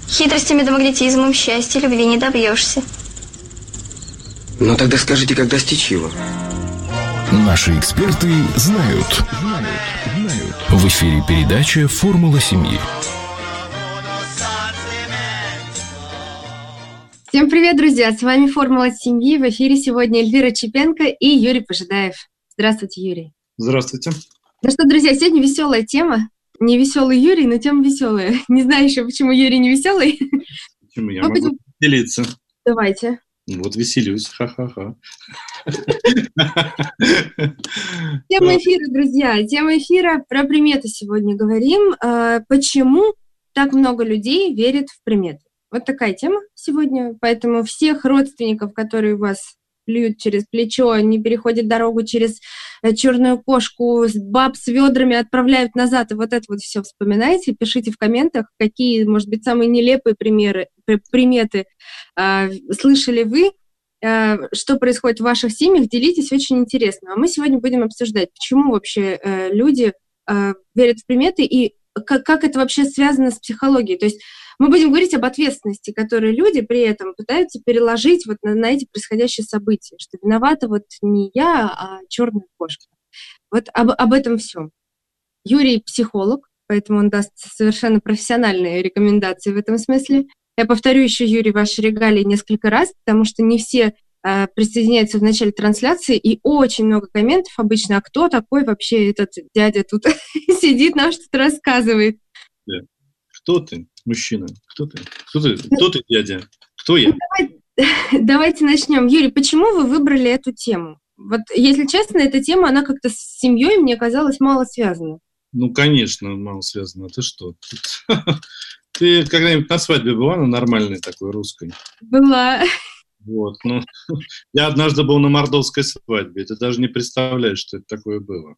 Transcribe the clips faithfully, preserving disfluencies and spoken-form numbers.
Хитростями да магнетизмом счастья, любви не добьешься. Ну тогда скажите, как достичь его? Наши эксперты знают. В эфире передача «Формула семьи». Всем привет, друзья! С вами «Формула семьи». В эфире сегодня Эльвира Чепенко и Юрий Пожидаев. Здравствуйте, Юрий. Здравствуйте. Ну что, друзья, сегодня веселая тема. Не веселый Юрий, но тема веселая. Не знаю еще, почему Юрий не веселый. Почему? Я могу будем... делиться. Давайте. Вот веселюсь. Ха-ха-ха. Тема эфира, друзья. Тема эфира про приметы сегодня говорим. Почему так много людей верит в приметы? Вот такая тема сегодня. Поэтому всех родственников, которые у вас плюют через плечо, не переходят дорогу через черную кошку, баб с ведрами отправляют назад, и вот это вот все вспоминайте, пишите в комментах, какие, может быть, самые нелепые примеры, приметы э, слышали вы, э, что происходит в ваших семьях, делитесь, очень интересно. А мы сегодня будем обсуждать, почему вообще э, люди э, верят в приметы и как, как это вообще связано с психологией. То есть мы будем говорить об ответственности, которую люди при этом пытаются переложить вот на, на эти происходящие события, что виновата вот не я, а черная кошка. Вот об, об этом всем. Юрий психолог, поэтому он даст совершенно профессиональные рекомендации в этом смысле. Я повторю еще, Юрий, ваши регалии несколько раз, потому что не все э, присоединяются в начале трансляции, и очень много комментов обычно, а кто такой вообще этот дядя тут сидит, нам что-то рассказывает. Кто ты, мужчина? Кто ты? Кто ты, Кто ты дядя? Кто я? Давайте, давайте начнем. Юрий, почему вы выбрали эту тему? Вот, если честно, эта тема, она как-то с семьей, мне казалось, мало связана. Ну, конечно, мало связана. Ты что? Ты когда-нибудь на свадьбе была, на нормальной такой русской? Была. Вот, ну, я однажды был на мордовской свадьбе. Ты даже не представляешь, что это такое было.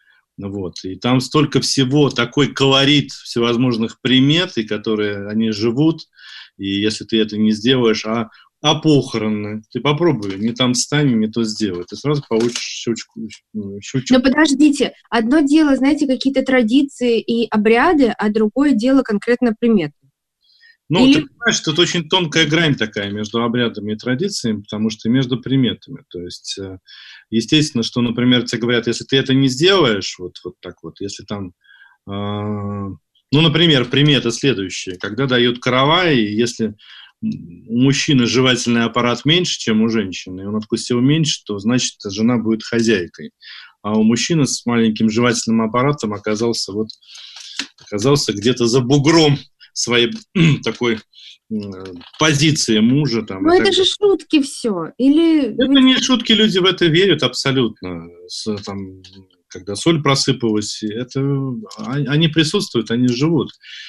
Вот. И там столько всего, такой колорит всевозможных примет, и которые они живут, и если ты это не сделаешь, а, а похороны, ты попробуй, не там встань, не то сделай, ты сразу получишь щучку. щучку. Но подождите, одно дело, знаете, какие-то традиции и обряды, а другое дело конкретно приметы. Ну, Или... ты понимаешь, тут очень тонкая грань такая между обрядами и традициями, потому что между приметами. То есть, естественно, что, например, тебе говорят, если ты это не сделаешь, вот, вот так вот, если там, э, ну, например, примета следующая, когда дают каравай, и если у мужчины жевательный аппарат меньше, чем у женщины, и он откусил меньше, то, значит, жена будет хозяйкой. А у мужчины с маленьким жевательным аппаратом оказался, вот, оказался где-то за бугром своей такой э, позиции мужа. Там, ну, это же шутки все. Или... Это не шутки, люди в это верят абсолютно. С, там, когда соль просыпалась, это, они присутствуют, они живут.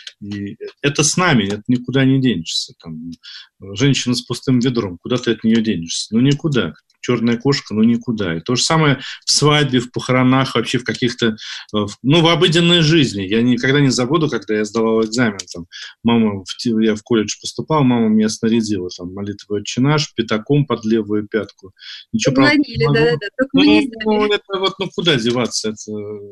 И это с нами, это никуда не денешься. Там, женщина с пустым ведром, куда ты от нее денешься? Ну, никуда. Черная кошка, ну, никуда. И то же самое в свадьбе, в похоронах, вообще в каких-то, ну, в обыденной жизни. Я никогда не забуду, когда я сдавал экзамен. Там, мама, я в колледж поступал, мама меня снарядила, там, молитву «Отче наш», пятаком под левую пятку. Ничего Позвонили, да-да-да, только ну, вы не ну, это вот, ну, куда деваться? Это,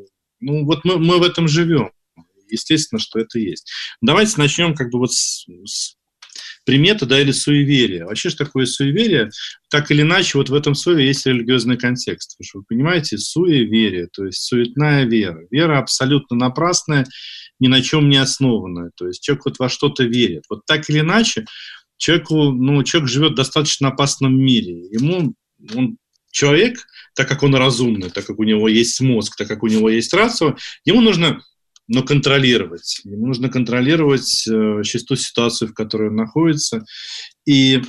ну, вот мы, мы в этом живем. Естественно, что это есть. Давайте начнем как бы вот с, с приметы, да, или суеверия. Вообще, что такое суеверие? Так или иначе, вот в этом слове есть религиозный контекст. Потому что вы понимаете, суеверие, то есть суетная вера. Вера абсолютно напрасная, ни на чем не основанная. То есть человек вот во что-то верит. Вот так или иначе, человеку, ну, человек живет в достаточно опасном мире. Ему, он, человек, так как он разумный, так как у него есть мозг, так как у него есть рацио, ему нужно... но контролировать. Ему нужно контролировать э, сейчас ту ситуацию, в которой он находится. И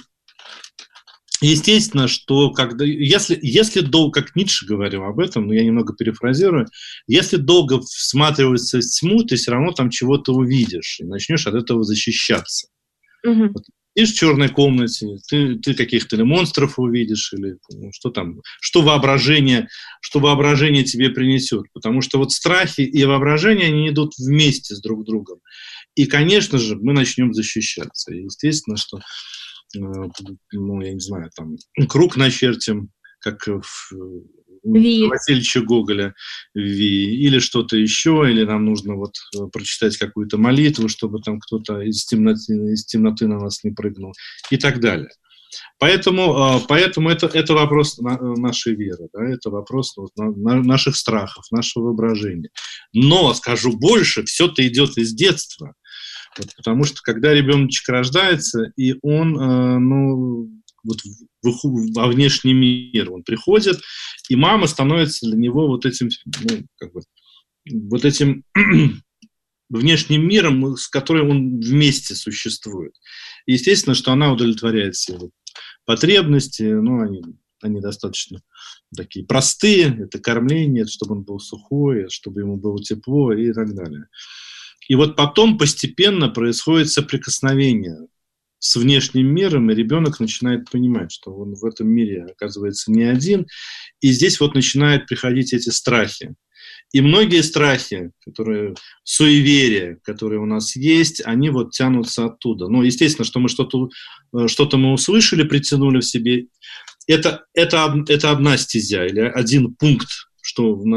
естественно, что когда, если, если долго, как Ницше говорил об этом, но я немного перефразирую, если долго всматриваться в тьму, ты все равно там чего-то увидишь и начнешь от этого защищаться. Угу. Вот. И в черной комнате ты, ты каких-то или монстров увидишь, или ну, что там, что воображение, что воображение тебе принесет. Потому что вот страхи и воображение, они идут вместе с друг другом. И, конечно же, мы начнем защищаться. И естественно, что, ну, я не знаю, там, круг начертим, как в, Ви. Васильевича Гоголя Ви, или что-то еще, или нам нужно вот прочитать какую-то молитву, чтобы там кто-то из темноты, из темноты на нас не прыгнул, и так далее. Поэтому, поэтому это, это вопрос нашей веры, да, это вопрос вот, наших страхов, нашего воображения. Но, скажу больше, все это идет из детства. Вот, потому что когда ребеночек рождается, и он ну, вот во внешний мир он приходит, и мама становится для него вот этим, ну, как бы, вот этим внешним миром, с которым он вместе существует. И естественно, что она удовлетворяет все его потребности, ну, они, они достаточно такие простые, это кормление, чтобы он был сухой, чтобы ему было тепло и так далее. И вот потом постепенно происходит соприкосновение с внешним миром, и ребенок начинает понимать, что он в этом мире оказывается не один, и здесь вот начинают приходить эти страхи. И многие страхи, которые, суеверия, которые у нас есть, они вот тянутся оттуда. Ну, естественно, что мы что-то, что-то мы услышали, притянули в себе. Это, это, это одна стезя или один пункт, что в, на,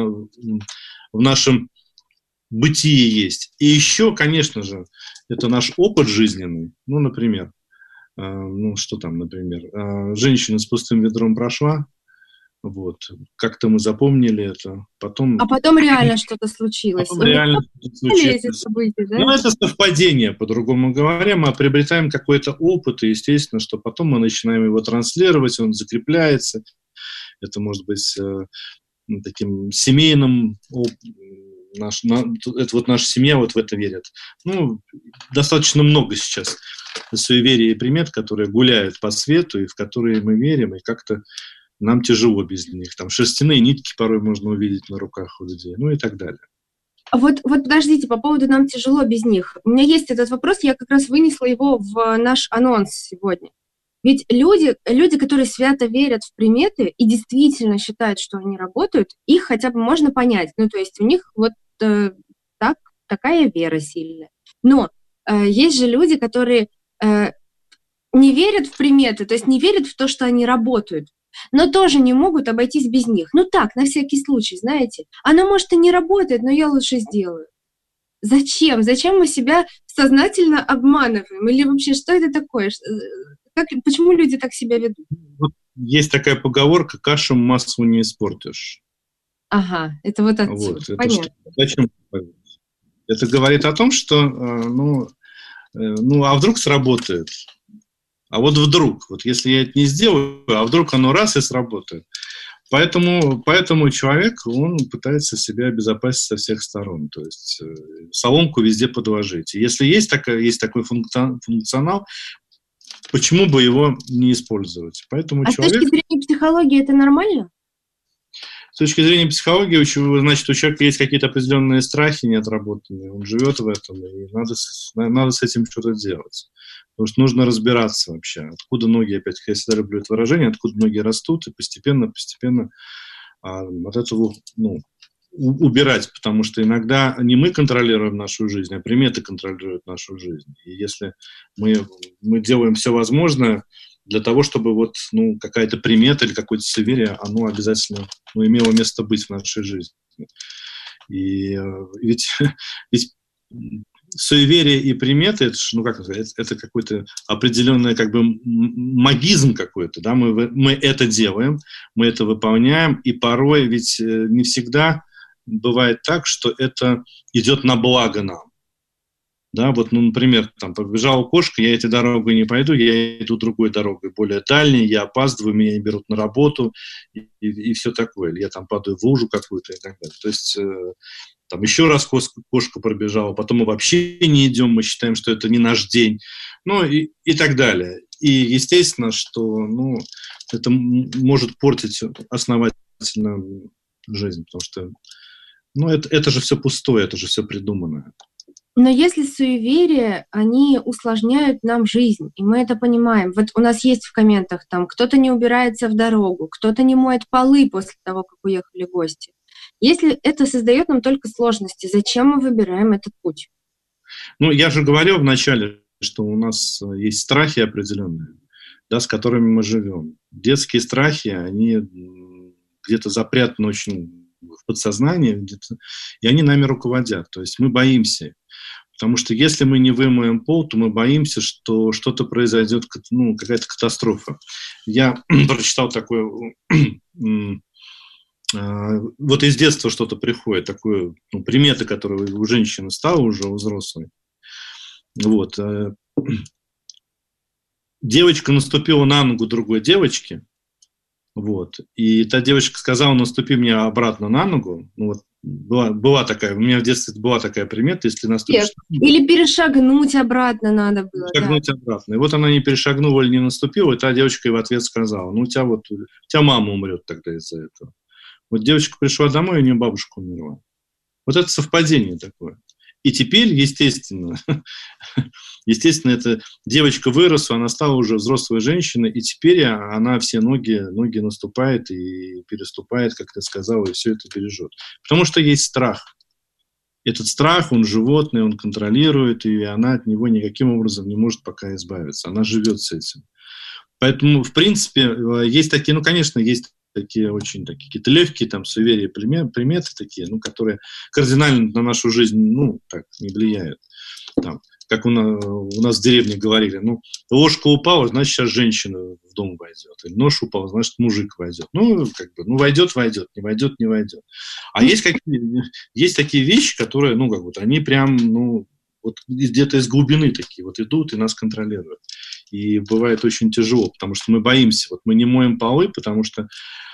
в нашем бытии есть. И еще, конечно же, это наш опыт жизненный. Ну, например, э, ну, что там, например, э, женщина с пустым ведром прошла, вот, как-то мы запомнили это, потом... А потом реально что-то случилось. Потом реально что-то случилось. События, да? Ну, это совпадение, по-другому говоря, мы приобретаем какой-то опыт, и, естественно, что потом мы начинаем его транслировать, он закрепляется, это может быть э, таким семейным опытом. Наш, на, это вот наша семья вот в это верит. Ну, достаточно много сейчас суеверий и примет, которые гуляют по свету, и в которые мы верим, и как-то нам тяжело без них. Там шерстяные нитки порой можно увидеть на руках у людей, ну и так далее. Вот, вот подождите, по поводу «нам тяжело без них». У меня есть этот вопрос, я как раз вынесла его в наш анонс сегодня. Ведь люди, люди, которые свято верят в приметы и действительно считают, что они работают, их хотя бы можно понять. Ну, то есть у них вот э, так, такая вера сильная. Но э, есть же люди, которые э, не верят в приметы, то есть не верят в то, что они работают, но тоже не могут обойтись без них. Ну так, на всякий случай, знаете. Она, может, и не работает, но я лучше сделаю. Зачем? Зачем мы себя сознательно обманываем? Или вообще, что это такое? Как, почему люди так себя ведут? Вот есть такая поговорка: кашу маслу не испортишь. Ага, это вот отсюда. Вот, это понятно. Что, зачем? Это говорит о том, что, ну, ну, а вдруг сработает? А вот вдруг, вот если я это не сделаю, а вдруг оно раз и сработает. Поэтому, поэтому человек, он пытается себя обезопасить со всех сторон, то есть э, соломку везде подложить. И если есть, такая, есть такой функционал, почему бы его не использовать? Поэтому а человек... с точки зрения психологии это нормально? С точки зрения психологии, значит, у человека есть какие-то определенные страхи неотработанные, он живет в этом, и надо, надо с этим что-то делать. Потому что нужно разбираться вообще, откуда ноги, опять, я всегда люблю это выражение, откуда ноги растут, и постепенно, постепенно а, от этого, ну, у, убирать, потому что иногда не мы контролируем нашу жизнь, а приметы контролируют нашу жизнь. И если мы, мы делаем все возможное для того, чтобы вот, ну, какая-то примета или какое-то суеверие, оно обязательно, ну, имело место быть в нашей жизни. И ведь, ведь суеверие и приметы, это, ну, как сказать, это какой-то определенный, как бы, магизм какой-то, да, мы, мы это делаем, мы это выполняем, и порой ведь не всегда бывает так, что это идет на благо нам. Да, вот, ну, например, там, побежала кошка, я этой дорогой не пойду, я иду другой дорогой, более дальней, я опаздываю, меня не берут на работу, и, и, и все такое. Или я там падаю в лужу какую-то и так далее. То есть, э, там еще раз кошка, кошка пробежала, потом мы вообще не идем, мы считаем, что это не наш день, ну, и, и так далее. И естественно, что, ну, это может портить основательно жизнь, потому что, ну, это, это же все пустое, это же все придуманное. Но если суеверия, они усложняют нам жизнь, и мы это понимаем. Вот у нас есть в комментах там, кто-то не убирается в дорогу, кто-то не моет полы после того, как уехали гости. Если это создает нам только сложности, зачем мы выбираем этот путь? Ну, я же говорил вначале, что у нас есть страхи определенные, да, с которыми мы живем. Детские страхи, они где-то запрятаны очень в подсознании, где-то, и они нами руководят. То есть мы боимся. Потому что если мы не вымоем пол, то мы боимся, что что-то произойдет, ну, какая-то катастрофа. Я прочитал такое, вот из детства что-то приходит, такое, ну, приметы, которые у женщины стала уже, у взрослой. Вот. Девочка наступила на ногу другой девочки, вот, и та девочка сказала: наступи мне обратно на ногу. Ну, вот, была, была такая, у меня в детстве была такая примета, если наступишь... Или перешагнуть обратно надо было. Перешагнуть да. обратно. И вот она не перешагнула или не наступила, и та девочка ей в ответ сказала: ну, у тебя вот, у тебя мама умрет тогда из-за этого. Вот девочка пришла домой, и у нее бабушка умерла. Вот это совпадение такое. И теперь, естественно, естественно, эта девочка выросла, она стала уже взрослой женщиной, и теперь она все ноги, ноги наступает и переступает, как ты сказала, и все это бережет. Потому что есть страх. Этот страх, он животный, он контролирует, и она от него никаким образом не может пока избавиться. Она живет с этим. Поэтому, в принципе, есть такие, ну, конечно, есть такие очень такие какие-то легкие там суеверия, приметы такие, ну, которые кардинально на нашу жизнь, ну, так, не влияют. Там, как у нас, у нас в деревне говорили, ну, ложка упала, значит, сейчас женщина в дом войдет. Или нож упал, значит, мужик войдет. Ну, как бы, ну, войдет, войдет, не войдет, не войдет. А есть, какие, есть такие вещи, которые, ну, как вот, они прям, ну, вот где-то из глубины такие вот идут и нас контролируют. И бывает очень тяжело, потому что мы боимся. Вот мы не моем полы, потому что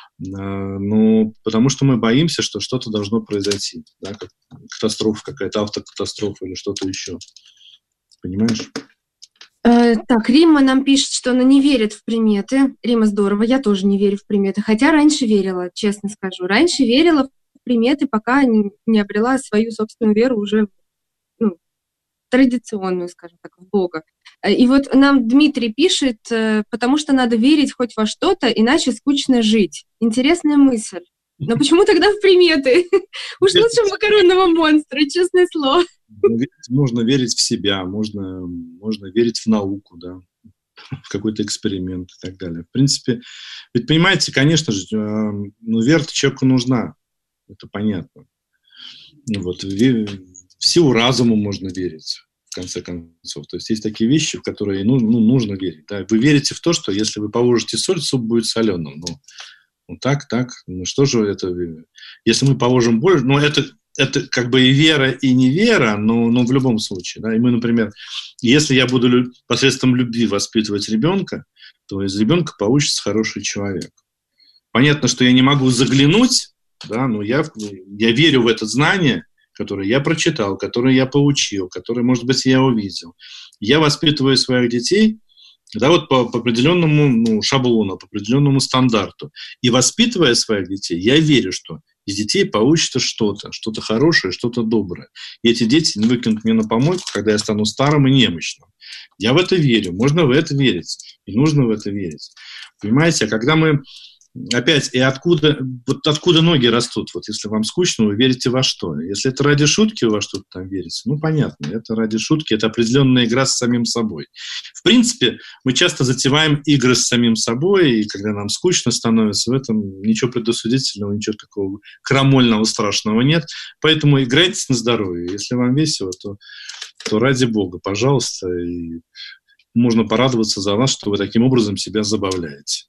Ну, потому что мы боимся, что что-то должно произойти, да, как катастрофа какая-то, автокатастрофа или что-то еще. Понимаешь? Э, так, Римма нам пишет, что она не верит в приметы. Римма, здорово, я тоже не верю в приметы, хотя раньше верила, честно скажу. Раньше верила в приметы, пока не, не обрела свою собственную веру уже, ну, традиционную, скажем так, в Бога. И вот нам Дмитрий пишет, потому что надо верить хоть во что-то, иначе скучно жить. Интересная мысль. Но почему тогда в приметы? Уж лучше в макаронного монстра, честное слово. Можно верить в себя, можно, можно верить в науку, да, в какой-то эксперимент и так далее. В принципе, ведь понимаете, конечно же, ну, вера человеку нужна, это понятно. Вот, в силу разума можно верить, в конце концов. То есть есть такие вещи, в которые ну, ну, нужно верить. Да? Вы верите в то, что если вы положите соль, суп будет соленым. Ну, ну так, так. Ну что же это? Если мы положим больше, ну это, это как бы и вера, и не вера, но, но в любом случае. Да? И мы, например, если я буду лю- посредством любви воспитывать ребенка, то из ребенка получится хороший человек. Понятно, что я не могу заглянуть, да, но я, я верю в это знание, которые я прочитал, которые я получил, которые, может быть, я увидел. Я воспитываю своих детей, да, вот по, по определенному ну, шаблону, по определенному стандарту. И воспитывая своих детей, я верю, что из детей получится что-то, что-то хорошее, что-то доброе. И эти дети не выкинут меня на помойку, когда я стану старым и немощным. Я в это верю, можно в это верить, и нужно в это верить. Понимаете, а когда мы опять, и откуда, вот откуда ноги растут? Вот если вам скучно, вы верите во что? Если это ради шутки, вы во что-то там верите, ну, понятно, это ради шутки, это определенная игра с самим собой. В принципе, мы часто затеваем игры с самим собой, и когда нам скучно становится, в этом ничего предосудительного, ничего такого крамольного, страшного нет. Поэтому играйтесь на здоровье. Если вам весело, то, то ради бога, пожалуйста, и можно порадоваться за вас, что вы таким образом себя забавляете.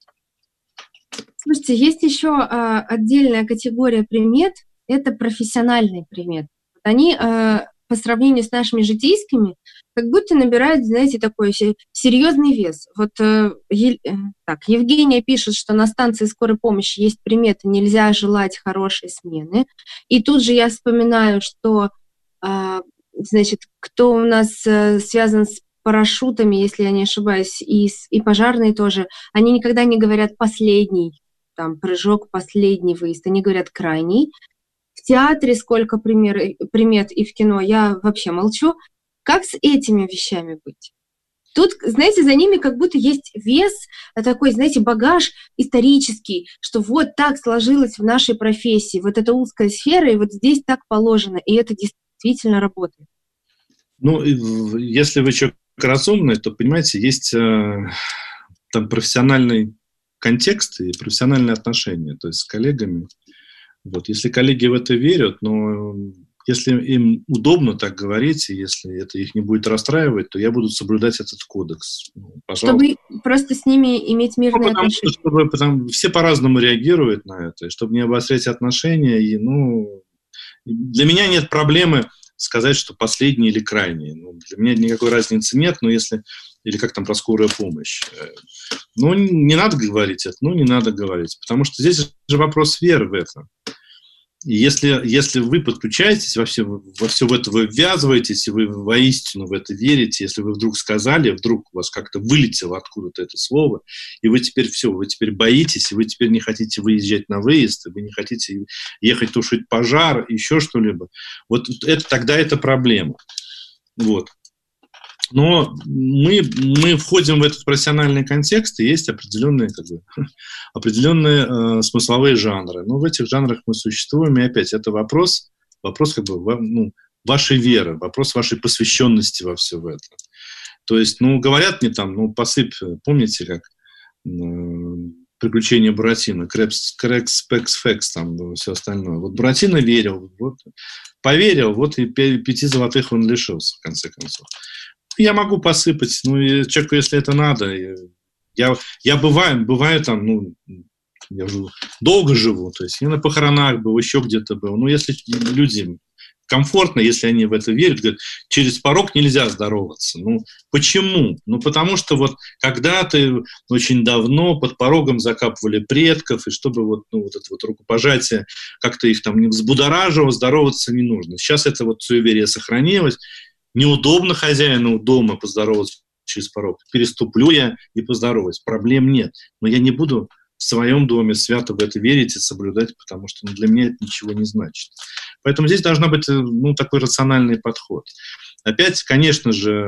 Слушайте, есть еще а, отдельная категория примет, это профессиональные приметы. Они а, по сравнению с нашими житейскими как будто набирают, знаете, такой серьезный вес. Вот а, е, так, Евгения пишет, что на станции скорой помощи есть приметы «нельзя желать хорошей смены». И тут же я вспоминаю, что, а, значит, кто у нас а, связан с парашютами, если я не ошибаюсь, и, и пожарные тоже, они никогда не говорят «последний», там, прыжок, последний выезд, они говорят «крайний». В театре сколько пример, примет и в кино, я вообще молчу. Как с этими вещами быть? Тут, знаете, за ними как будто есть вес, такой, знаете, багаж исторический, что вот так сложилось в нашей профессии, вот эта узкая сфера, и вот здесь так положено, и это действительно работает. Ну, если вы человек разумный, то, понимаете, есть э, там профессиональный контекст и профессиональные отношения, то есть с коллегами. Вот. Если коллеги в это верят, но если им удобно так говорить, и если это их не будет расстраивать, то я буду соблюдать этот кодекс. Ну, пожалуйста. Чтобы просто с ними иметь мирные ну, потому, отношения. Чтобы, потому, все по-разному реагируют на это, и чтобы не обострять отношения. И, ну, для меня нет проблемы сказать, что последний или крайний. Ну, для меня никакой разницы нет, но если... Или как там про скорую помощь. Ну, не надо говорить это, ну, не надо говорить. Потому что здесь же вопрос веры в это. И если, если вы подключаетесь во все, во все в это, вы ввязываетесь, и вы воистину в это верите, если вы вдруг сказали, вдруг у вас как-то вылетело откуда-то это слово, и вы теперь все, вы теперь боитесь, и вы теперь не хотите выезжать на выезд, и вы не хотите ехать тушить пожар, еще что-либо, вот это, тогда это проблема. Вот. Но мы, мы входим в этот профессиональный контекст, и есть определенные, как бы, определенные э, смысловые жанры. Но в этих жанрах мы существуем, и опять это вопрос, вопрос как бы, ну, вашей веры, вопрос вашей посвященности во все это. То есть, ну, говорят мне там, ну, посыпь, помните, как э, «Приключения Буратино», «Крекс, Крекс, Пекс, Фекс», там, все остальное. Вот Буратино верил, вот, поверил, вот и пяти золотых он лишился, в конце концов. Я могу посыпать, ну, и человеку, если это надо. Я, я бываю, бываю там, ну, я уже долго живу, то есть я на похоронах был, еще где-то был. Ну, если людям комфортно, если они в это верят, говорят, через порог нельзя здороваться. Ну, почему? Ну, потому что вот когда-то очень давно под порогом закапывали предков, и чтобы вот, ну, вот это вот рукопожатие как-то их там не взбудоражило, здороваться не нужно. Сейчас это вот суеверие сохранилось. Неудобно хозяину дома поздороваться через порог. Переступлю я и поздороваюсь. Проблем нет. Но я не буду в своем доме свято в это верить и соблюдать, потому что, ну, для меня это ничего не значит. Поэтому здесь должен быть, ну, такой рациональный подход. Опять, конечно же,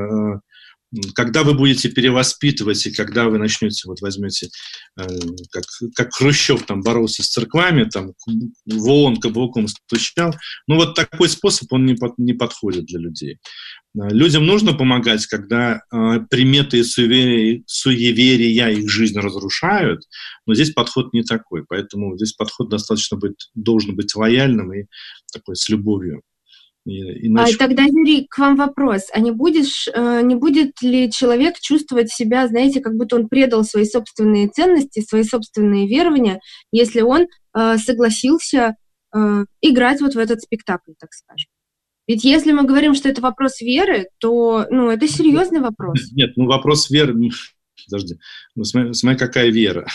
когда вы будете перевоспитывать, и когда вы начнете, вот возьмете, э, как, как Хрущев там боролся с церквами, там в ООН каблуком стучал, ну вот такой способ, он не, под, не подходит для людей. Людям нужно помогать, когда э, приметы и суеверия, суеверия их жизнь разрушают, но здесь подход не такой, поэтому здесь подход достаточно быть, должен быть лояльным и такой с любовью. Иначе... А тогда, Юрий, к вам вопрос. А не, будешь, не будет ли человек чувствовать себя, знаете, как будто он предал свои собственные ценности, свои собственные верования, если он согласился играть вот в этот спектакль, так скажем? Ведь если мы говорим, что это вопрос веры, то, ну, это серьезный вопрос. Нет, ну вопрос веры... Подожди, ну, смотри, смотри, какая вера.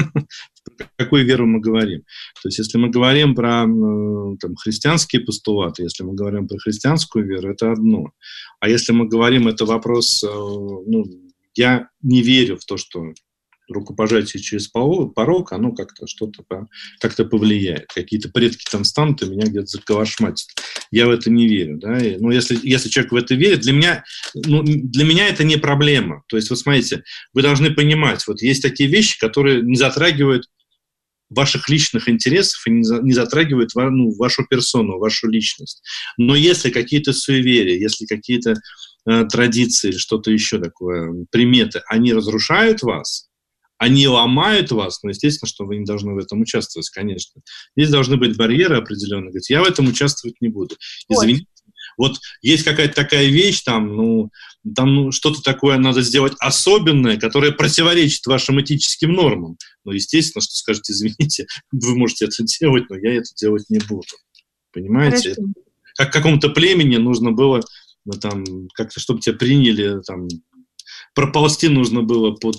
Какую веру мы говорим? То есть, если мы говорим про там, христианские постулаты, если мы говорим про христианскую веру, это одно. А если мы говорим, это вопрос, ну, я не верю в то, что рукопожатие через порог, оно как-то что-то как-то повлияет. Какие-то предки там станут и меня где-то заколошматят. Я в это не верю. Да? И, ну, если, если человек в это верит, для меня, ну, для меня это не проблема. То есть, вот смотрите, вы должны понимать, вот есть такие вещи, которые не затрагивают ваших личных интересов и не затрагивают, ну, вашу персону, вашу личность. Но если какие-то суеверия, если какие-то э, традиции или что-то еще такое, приметы, они разрушают вас, они ломают вас, но, естественно, что вы не должны в этом участвовать, конечно. Здесь должны быть барьеры определенные. Говорить, я в этом участвовать не буду. Извините. Вот есть какая-то такая вещь, там, ну, там ну, что-то такое надо сделать особенное, которое противоречит вашим этическим нормам. Ну, естественно, что скажете, извините, вы можете это делать, но я это делать не буду. Понимаете? Хорошо. Как какому-то племени нужно было, ну, там, как-то, чтобы тебя приняли, там, проползти нужно было под...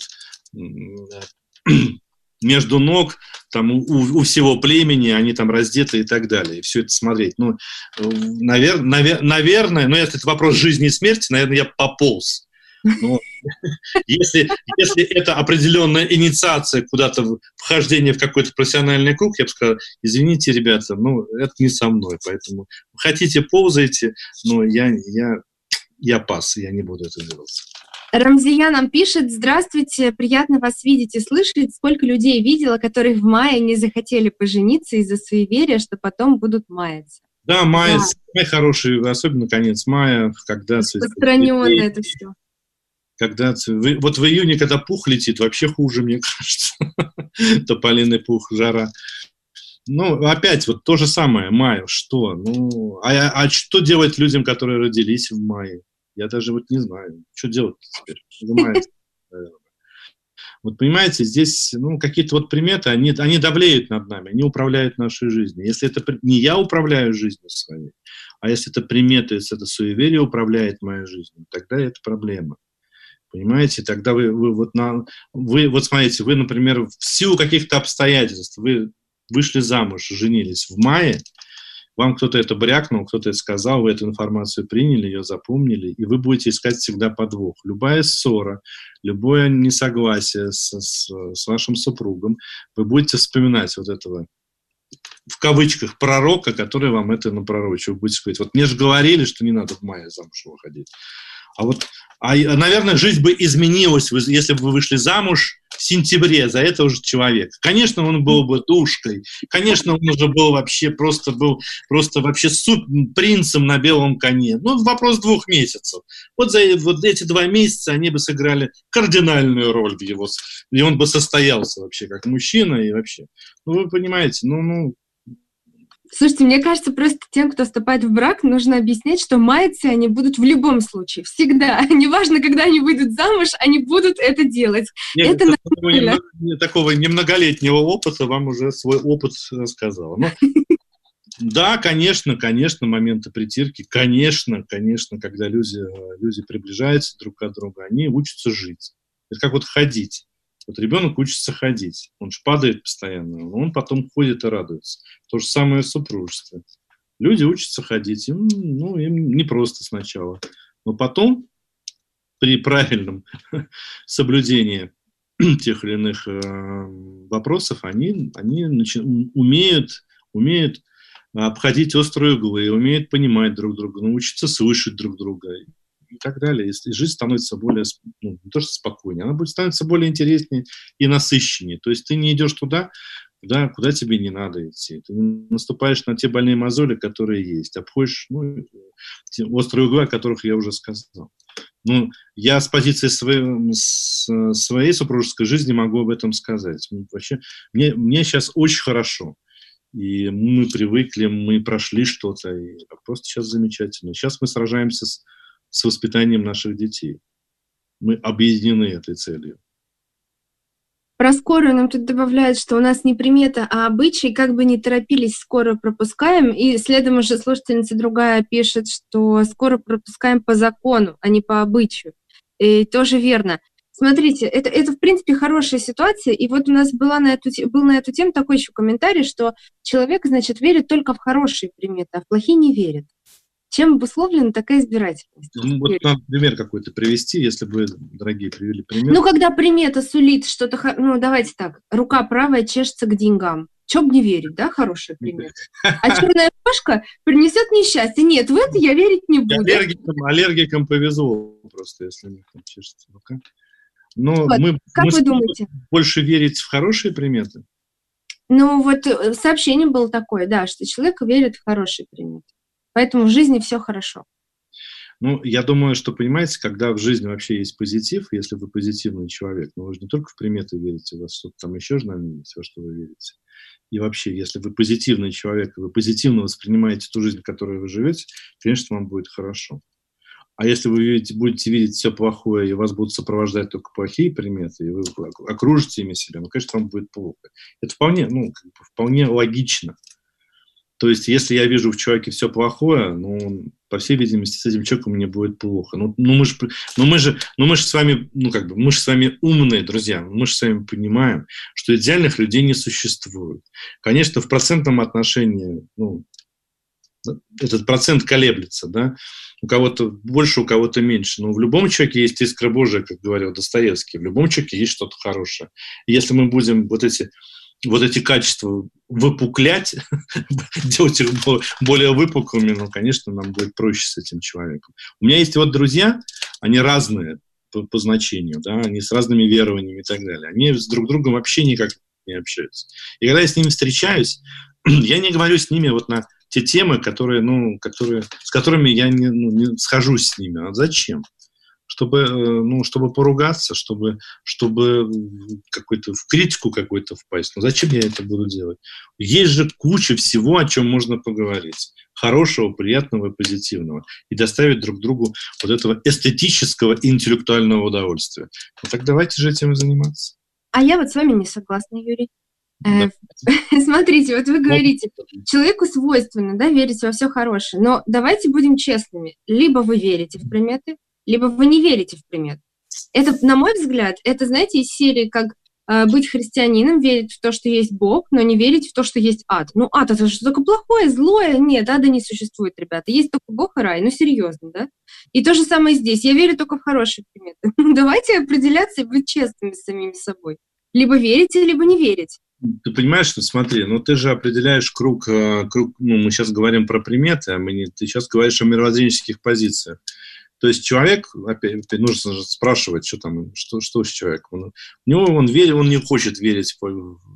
между ног, там, у, у всего племени, они там раздеты и так далее, и все это смотреть. Ну, навер, навер, наверное, ну, если это вопрос жизни и смерти, наверное, я пополз. Но если, если это определенная инициация куда-то, вхождение в какой-то профессиональный круг, я бы сказал, извините, ребята, ну, это не со мной, поэтому хотите, ползайте, но я, я, я пас, я не буду это делать. Рамзия нам пишет: здравствуйте, приятно вас видеть и слышать. Сколько людей видела, которые в мае не захотели пожениться из-за суеверия, что потом будут маяться. Да, май, да. Май хороший, особенно конец мая, когда... Распространенное это все. Когда, вот в июне, когда пух летит, вообще хуже, мне кажется. тополиный пух, жара. Ну, опять вот то же самое, май, что? Ну, а, а что делать людям, которые родились в мае? Я даже вот не знаю, что делать теперь. Занимается, наверное. Вот понимаете, здесь ну, какие-то вот приметы, они, они давлеют над нами, они управляют нашей жизнью. Если это не я управляю жизнью своей, а если это приметы, если это суеверие управляет моей жизнью, тогда это проблема. Понимаете, тогда вы, вы, вот, на, вы вот смотрите, вы, например, в силу каких-то обстоятельств, вы вышли замуж, женились в мае, вам кто-то это брякнул, кто-то это сказал, вы эту информацию приняли, ее запомнили, и вы будете искать всегда подвох. Любая ссора, любое несогласие с, с, с вашим супругом, вы будете вспоминать вот этого, в кавычках, пророка, который вам это напророчил. Вы будете сказать, вот мне же говорили, что не надо в мае замуж выходить. А вот, а, наверное, жизнь бы изменилась, если бы вы вышли замуж в сентябре за этого же человека. Конечно, он был бы душкой, конечно, он уже был вообще просто был просто вообще суп, принцем на белом коне. Ну, вопрос двух месяцев. Вот за вот эти два месяца они бы сыграли кардинальную роль в его, и он бы состоялся вообще как мужчина и вообще. Ну, вы понимаете, ну, ну. Слушайте, мне кажется, просто тем, кто вступает в брак, нужно объяснять, что маяться они будут в любом случае, всегда. Неважно, когда они выйдут замуж, они будут это делать. Нет, это такого, немного, такого немноголетнего опыта вам уже свой опыт рассказала. Но, да, конечно, конечно, моменты притирки, конечно, конечно, когда люди, люди приближаются друг к другу, они учатся жить. Это как вот ходить. Вот ребенок учится ходить, он же падает постоянно, но он потом ходит и радуется. То же самое в супружестве. Люди учатся ходить, им, ну, им непросто сначала, но потом при правильном соблюдении тех или иных э, вопросов они, они начи- умеют, умеют обходить острые углы, умеют понимать друг друга, научиться слышать друг друга. И так далее. И жизнь становится более, ну, не то что спокойнее, она будет становиться более интереснее и насыщеннее. То есть ты не идешь туда, куда, куда тебе не надо идти. Ты не наступаешь на те больные мозоли, которые есть, обходишь ну, те острые углы, о которых я уже сказал. Ну, я с позиции своей, с, своей супружеской жизни могу об этом сказать. Вообще, мне, мне сейчас очень хорошо. И мы привыкли, мы прошли что-то, и просто сейчас замечательно. Сейчас мы сражаемся с с воспитанием наших детей. Мы объединены этой целью. Про скорую нам тут добавляют, что у нас не примета, а обычай. Как бы ни торопились, скорую пропускаем. И следом уже слушательница другая пишет, что скорую пропускаем по закону, а не по обычаю. И тоже верно. Смотрите, это, это в принципе хорошая ситуация. И вот у нас была на эту, был на эту тему такой еще комментарий, что человек, значит, верит только в хорошие приметы, а в плохие не верит. Чем обусловлена такая избирательность? Ну, вот надо пример какой-то привести, если бы, дорогие, привели пример. Ну, когда примета сулит что-то... Ну, давайте так. Рука правая чешется к деньгам. Чё б не верить, да, хорошая примета? А черная кошка принесет несчастье. Нет, в это я верить не буду. Аллергикам, аллергикам повезло просто, если у них там чешется рука. Но вот, мы, как мы вы думаете? Больше верить в хорошие приметы? Ну, вот сообщение было такое, да, что человек верит в хорошие приметы. Поэтому в жизни все хорошо. Ну, я думаю, что, понимаете, когда в жизни вообще есть позитив, если вы позитивный человек, ну, вы же не только в приметы верите, у вас что-то там еще же, наверное, есть, во что вы верите. И вообще, если вы позитивный человек, вы позитивно воспринимаете ту жизнь, в которой вы живете, конечно, вам будет хорошо. А если вы видите, будете видеть все плохое, и вас будут сопровождать только плохие приметы, и вы окружите ими себя, ну, конечно, вам будет плохо. Это вполне, ну, как бы, вполне логично. То есть, если я вижу в человеке все плохое, ну, по всей видимости, с этим человеком мне будет плохо. Ну, ну, мы, же, ну, мы, же, ну мы же с вами, ну, как бы, мы же с вами умные, друзья, мы же с вами понимаем, что идеальных людей не существует. Конечно, в процентном отношении, ну, этот процент колеблется, да, у кого-то больше, у кого-то меньше, но в любом человеке есть искра Божия, как говорил Достоевский, в любом человеке есть что-то хорошее. И если мы будем вот эти вот эти качества выпуклять, делать их более выпуклыми, ну, конечно, нам будет проще с этим человеком. У меня есть вот друзья, они разные по, по значению, да, они с разными верованиями и так далее. Они с друг другом вообще никак не общаются. И когда я с ними встречаюсь, я не говорю с ними вот на те темы, которые, ну, которые, с которыми я не, ну, не схожусь с ними. А зачем? чтобы, ну, чтобы поругаться, чтобы, чтобы какой-то, в критику какой-то впасть. Ну, зачем я это буду делать? Есть же куча всего, о чем можно поговорить. Хорошего, приятного и позитивного. И доставить друг другу вот этого эстетического и интеллектуального удовольствия. Ну, так давайте же этим и заниматься. А я вот с вами не согласна, Юрий. Да. Смотрите, вот вы говорите, человеку свойственно, да, верить во все хорошее, но давайте будем честными. Либо вы верите в приметы, либо вы не верите в приметы. Это, на мой взгляд, это, знаете, из серии, как э, быть христианином, верить в то, что есть Бог, но не верить в то, что есть ад. Ну, ад — это же только плохое, злое. Нет, ада не существует, ребята. Есть только Бог и рай. Ну, серьезно, да? И то же самое здесь. Я верю только в хорошие приметы. Давайте определяться и быть честными с самими собой. Либо верите, либо не верите. Ты понимаешь, что, смотри, ну ты же определяешь круг, круг, ну мы сейчас говорим про приметы, а мы не, ты сейчас говоришь о мировоззренческих позициях. То есть человек, опять, опять нужно спрашивать, что там, что, что с человеком. Он, у него он верит, он не хочет верить в,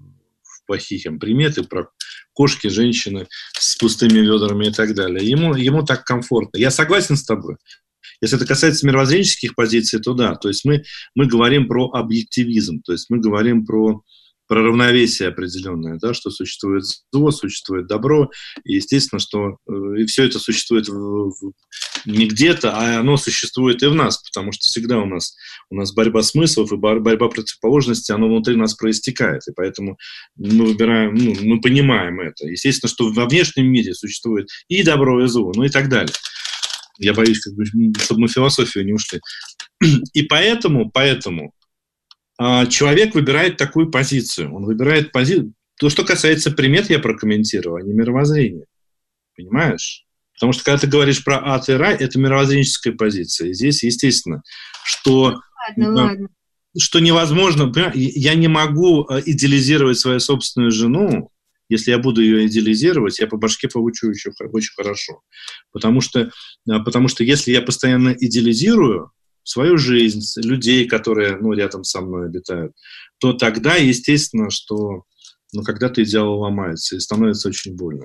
в плохие там, приметы про кошки, женщины с пустыми ведрами и так далее. Ему, ему так комфортно. Я согласен с тобой. Если это касается мировоззренческих позиций, то да. То есть мы, мы говорим про объективизм, то есть мы говорим про, про равновесие определенное, да, что существует зло, существует добро, и естественно, что и все это существует в, в, не где-то, а оно существует и в нас, потому что всегда у нас, у нас борьба смыслов и борьба противоположностей, оно внутри нас проистекает, и поэтому мы выбираем, ну, мы понимаем это. Естественно, что во внешнем мире существует и добро, и зло, ну и так далее. Я боюсь, как бы, чтобы мы в философию не ушли. И поэтому, поэтому э, человек выбирает такую позицию. Он выбирает позицию. То, что касается примет, я прокомментировал, а не мировоззрения. Понимаешь? Потому что, когда ты говоришь про ад и рай, это мировоззренческая позиция. И здесь, естественно, что, Ладно, э, ладно. что невозможно... Я не могу идеализировать свою собственную жену. Если я буду ее идеализировать, я по башке получу еще очень хорошо. Потому что, потому что если я постоянно идеализирую свою жизнь, людей, которые ну, рядом со мной обитают, то тогда, естественно, что ну, когда-то идеал ломается и становится очень больно.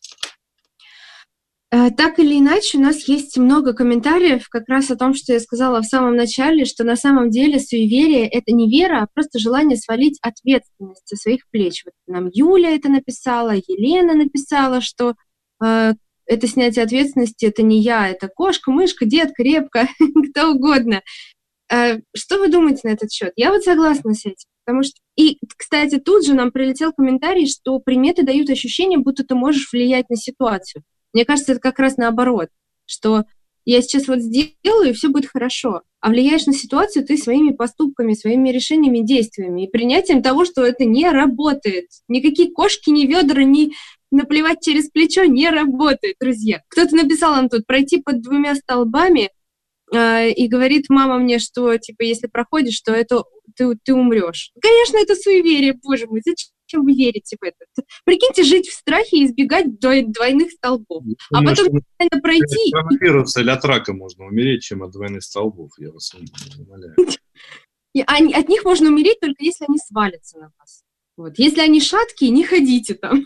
Так или иначе, у нас есть много комментариев как раз о том, что я сказала в самом начале, что на самом деле суеверие — это не вера, а просто желание свалить ответственность со своих плеч. Вот нам Юля это написала, Елена написала, что э, это снятие ответственности — это не я, это кошка, мышка, дед, крепко, кто угодно. Э, что вы думаете на этот счет? Я вот согласна с этим. Потому что... И, кстати, тут же нам прилетел комментарий, что приметы дают ощущение, будто ты можешь влиять на ситуацию. Мне кажется, это как раз наоборот, что я сейчас вот сделаю, и все будет хорошо. А влияешь на ситуацию ты своими поступками, своими решениями, действиями и принятием того, что это не работает. Никакие кошки, ни ведра, ни наплевать через плечо не работает, друзья. Кто-то написал нам тут пройти под двумя столбами э, и говорит мама мне, что типа если проходишь, то это ты, ты умрешь. Конечно, это суеверие, боже мой, зачем? Чем вы верите в это? Прикиньте, жить в страхе и избегать двойных столбов. Я а думаю, потом реально пройти... От вируса или от рака можно умереть, чем от двойных столбов, я вас умоляю. И они, от них можно умереть только если они свалятся на вас. Вот. Если они шаткие, не ходите там.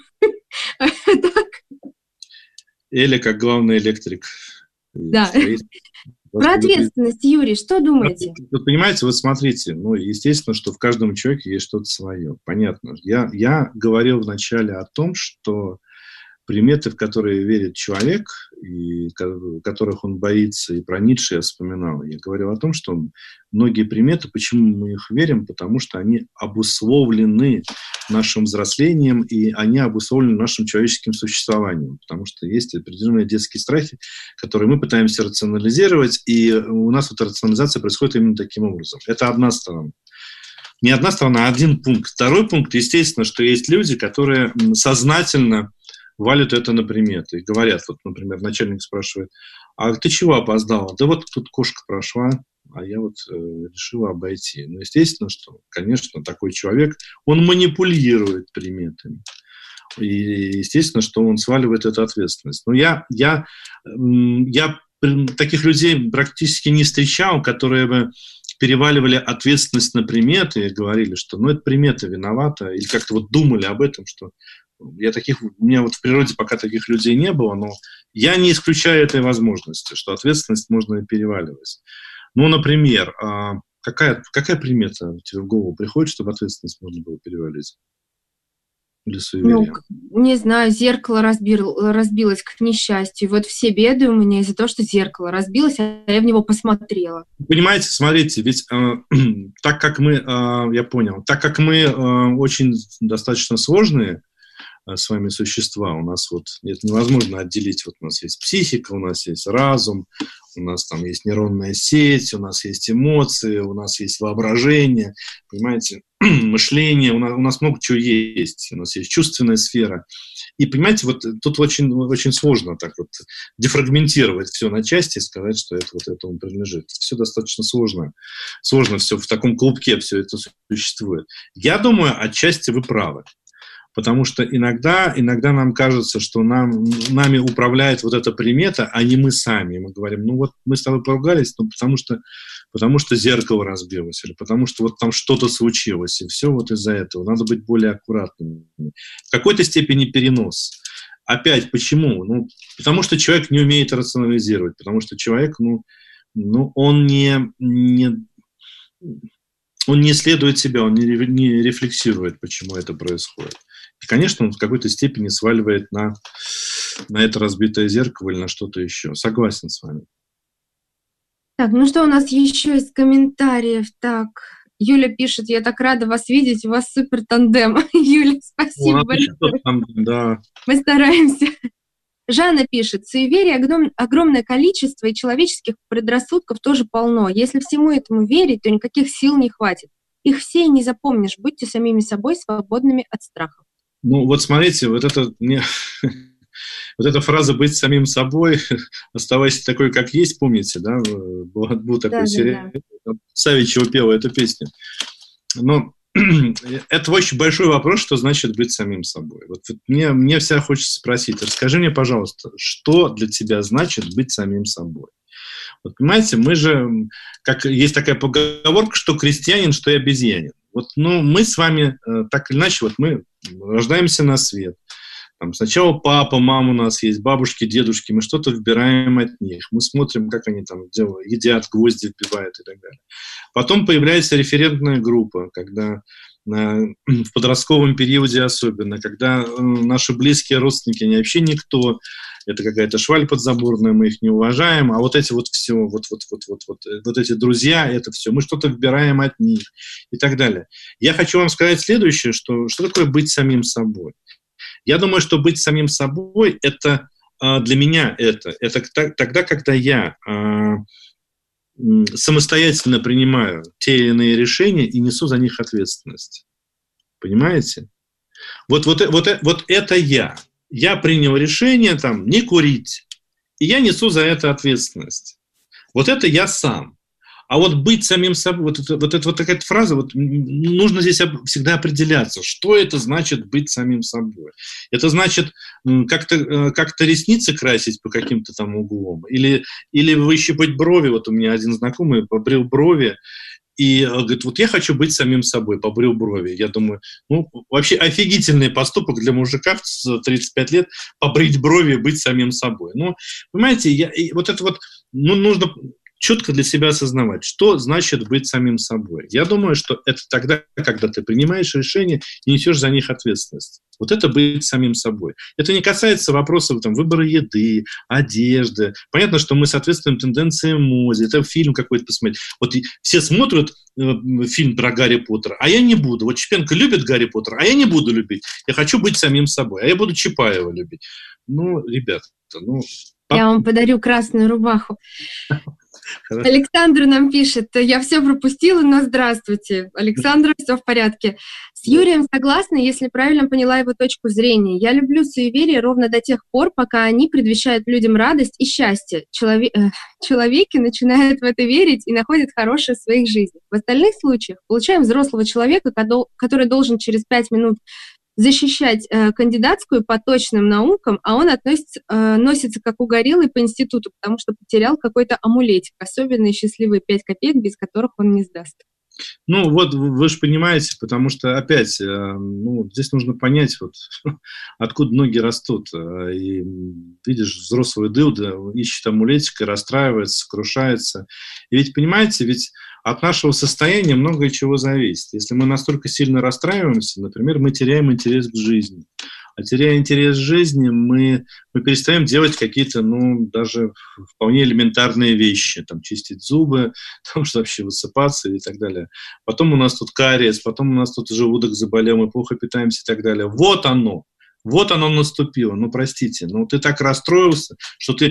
Или как главный электрик. Да. Про ответственность, Юрий, что думаете? Вы понимаете, вот смотрите, ну, естественно, что в каждом человеке есть что-то свое. Понятно. Я, я говорил вначале о том, что приметы, в которые верит человек, и которых он боится, и про Ницше я вспоминал, я говорил о том, что многие приметы, почему мы их верим, потому что они обусловлены нашим взрослением, и они обусловлены нашим человеческим существованием, потому что есть определенные детские страхи, которые мы пытаемся рационализировать, и у нас вот рационализация происходит именно таким образом. Это одна сторона. Не одна сторона, а один пункт. Второй пункт, естественно, что есть люди, которые сознательно валят это на приметы и говорят, вот, например, начальник спрашивает, а ты чего опоздала? Да вот тут кошка прошла, а я вот э, решила обойти. Ну, естественно, что, конечно, такой человек, он манипулирует приметами. И, естественно, что он сваливает эту ответственность. Но я, я, я таких людей практически не встречал, которые бы переваливали ответственность на приметы и говорили, что ну, это примета виновата, или как-то вот думали об этом, что я таких, у меня вот в природе пока таких людей не было, но я не исключаю этой возможности, что ответственность можно и переваливать. Ну, например, какая, какая примета тебе в голову приходит, чтобы ответственность можно было перевалить? Или суеверие? Ну, не знаю, зеркало разбил, разбилось, к несчастью. Вот все беды у меня из-за того, что зеркало разбилось, а я в него посмотрела. Понимаете, смотрите, ведь э, так как мы, э, я понял, так как мы э, очень достаточно сложные э, с вами существа, у нас вот это невозможно отделить. Вот у нас есть психика, у нас есть разум, у нас там есть нейронная сеть, у нас есть эмоции, у нас есть воображение, понимаете, мышление, у нас, у нас много чего есть, у нас есть чувственная сфера. И, понимаете, вот тут очень, очень сложно так вот дефрагментировать все на части и сказать, что это вот этому принадлежит. Все достаточно сложно. Сложно все в таком клубке все это существует. Я думаю, отчасти вы правы. Потому что иногда, иногда нам кажется, что нам, нами управляет вот эта примета, а не мы сами. Мы говорим, ну вот мы с тобой поругались, ну, потому, что, потому что зеркало разбилось, или потому что вот там что-то случилось, и все вот из-за этого. Надо быть более аккуратным. В какой-то степени перенос. Опять, почему? Ну, потому что человек не умеет рационализировать, потому что человек, ну, ну он не... не он не исследует себя, он не, не рефлексирует, почему это происходит. И, конечно, он в какой-то степени сваливает на, на это разбитое зеркало или на что-то еще. Согласен с вами. Так, ну что у нас еще из комментариев? Так, Юля пишет, я так рада вас видеть, у вас супер тандем. Юля, спасибо большое. Да. Мы стараемся. Жанна пишет, суеверий огром, огромное количество, и человеческих предрассудков тоже полно. Если всему этому верить, то никаких сил не хватит. Их все и не запомнишь. Будьте самими собой, свободными от страхов. Ну, вот смотрите, вот это мне... Вот эта фраза «быть самим собой», «оставайся такой, как есть», помните, да? Был, был такой да, сериал, да, да. Савичева пела эту песню. Но это очень большой вопрос, что значит быть самим собой. Вот, вот мне, мне всегда хочется спросить, расскажи мне, пожалуйста, что для тебя значит быть самим собой? Вот понимаете, мы же, как есть такая поговорка, что крестьянин, что и обезьянин. Вот, ну, мы с вами, так или иначе, вот мы рождаемся на свет. Там сначала папа, мама у нас есть, бабушки, дедушки, мы что-то выбираем от них, мы смотрим, как они там делают, едят, гвозди вбивают и так далее. Потом появляется референтная группа, когда в подростковом периоде особенно, когда наши близкие родственники, они вообще никто, это какая-то шваль подзаборная, мы их не уважаем, а вот эти вот все, вот, вот, вот, вот, вот, вот эти друзья, это все, мы что-то выбираем от них и так далее. Я хочу вам сказать следующее, что, что такое быть самим собой. Я думаю, что быть самим собой, это для меня это, это тогда, когда я самостоятельно принимаю те или иные решения и несу за них ответственность. Понимаете? Вот, вот, вот, вот это я. Я принял решение там, не курить, и я несу за это ответственность. Вот это я сам. А вот быть самим собой, вот, это, вот, это, вот такая фраза, вот, нужно здесь всегда определяться, что это значит быть самим собой. Это значит как-то, как-то ресницы красить по каким-то там углам, или, или выщипать брови. Вот у меня один знакомый побрил брови, и говорит, вот я хочу быть самим собой, побрил брови. Я думаю, ну, вообще офигительный поступок для мужика в тридцать пять лет, побрить брови и быть самим собой. Ну, понимаете, я, вот это вот, ну, нужно четко для себя осознавать, что значит быть самим собой. Я думаю, что это тогда, когда ты принимаешь решения и несешь за них ответственность. Вот это быть самим собой. Это не касается вопросов там, выбора еды, одежды. Понятно, что мы соответствуем тенденциям моды. Это фильм какой-то посмотреть. Вот все смотрят э, фильм про Гарри Поттера, а я не буду. Вот Чепенко любит Гарри Поттера, а я не буду любить. Я хочу быть самим собой, а я буду Чапаева любить. Ну, ребята, ну... Я вам подарю красную рубаху. Хорошо. Александр нам пишет, я все пропустила, но здравствуйте. Александр, все в порядке. С Юрием согласна, если правильно поняла его точку зрения. Я люблю суеверия ровно до тех пор, пока они предвещают людям радость и счастье. Человек, э, человеки начинают в это верить и находят хорошее в своих жизнях. В остальных случаях получаем взрослого человека, который должен через пять минут защищать э, кандидатскую по точным наукам, а он относится, э, носится как угорелый по институту, потому что потерял какой-то амулетик, особенные счастливые пять копеек, без которых он не сдаст. Ну, вот вы же понимаете, потому что, опять, ну, здесь нужно понять, вот, откуда ноги растут. И видишь, взрослый дылда ищет амулетик и расстраивается, сокрушается. И ведь, понимаете, ведь от нашего состояния многое чего зависит. Если мы настолько сильно расстраиваемся, например, мы теряем интерес к жизни. А теряя интерес к жизни, мы, мы перестаем делать какие-то, ну, даже вполне элементарные вещи, там, чистить зубы, там, что вообще высыпаться и так далее. Потом у нас тут кариес, потом у нас тут желудок заболел, мы плохо питаемся и так далее. Вот оно, вот оно наступило. Ну, простите, ну, ты так расстроился, что ты,